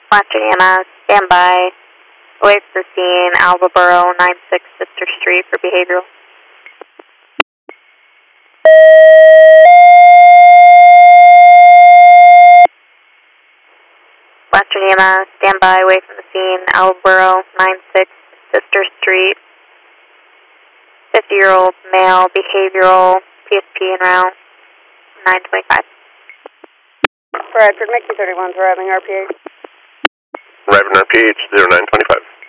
Western EMS, stand by. Away from the scene, Alva Borough, 96 Sister Street for behavioral. Western EMS, stand by. Away from the scene, Alva Borough, 96 Sister Street. 50-year-old male, behavioral, PSP en route, 925. Bradford, Mickey 31's arriving RPH. Arriving RPH 0925.